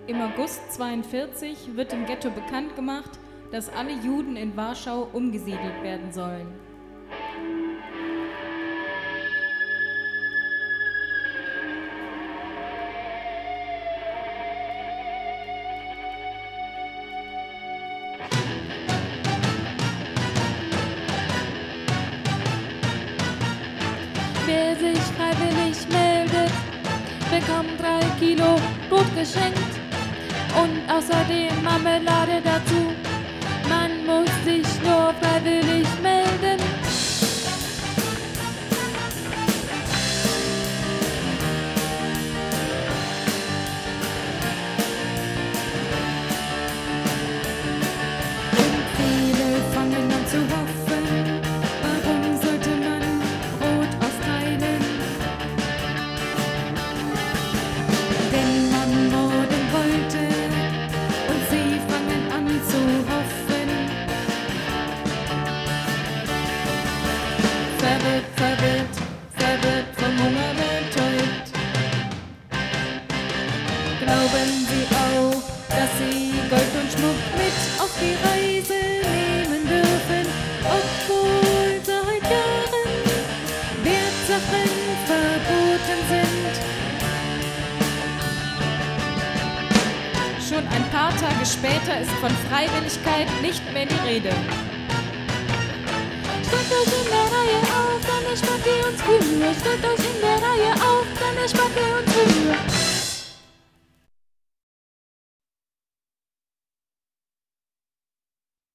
Im August 1942 wird im Ghetto bekannt gemacht, dass alle Juden in Warschau umgesiedelt werden sollen. Wer sich freiwillig meldet, bekommt 3 Kilo Brot geschenkt und außerdem Marmelade dazu. Man muss sich nur freiwillig melden. Und viele fangen an zu hoffen, warum sollte man Brot aufteilen? Denn man morden wollte und sie fangen an zu hoffen. Verwirrt, vom Hunger betäubt. Glauben sie auch, dass sie Gold und Schmuck mit auf die Reise nehmen dürfen, obwohl seit Jahren Wertsachen verboten sind. Schon ein paar Tage später ist von Freiwilligkeit nicht mehr die Rede. Stellt euch in der Reihe auf, dann erspart ihr uns Mühe. Stellt euch in der Reihe auf, dann erspart ihr uns Mühe.